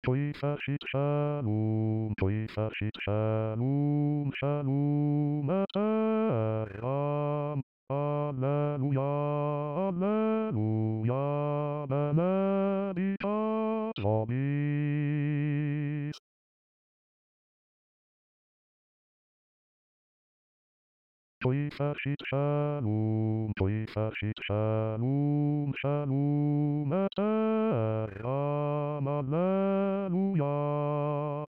Toifashit Shalom, Toifashit Shalom, Shalom Atam. Alleluia, Alleluia, Benedicat vobis. Toifashit Shalom, Toifashit Shalom, Shalom Atam. Alleluia.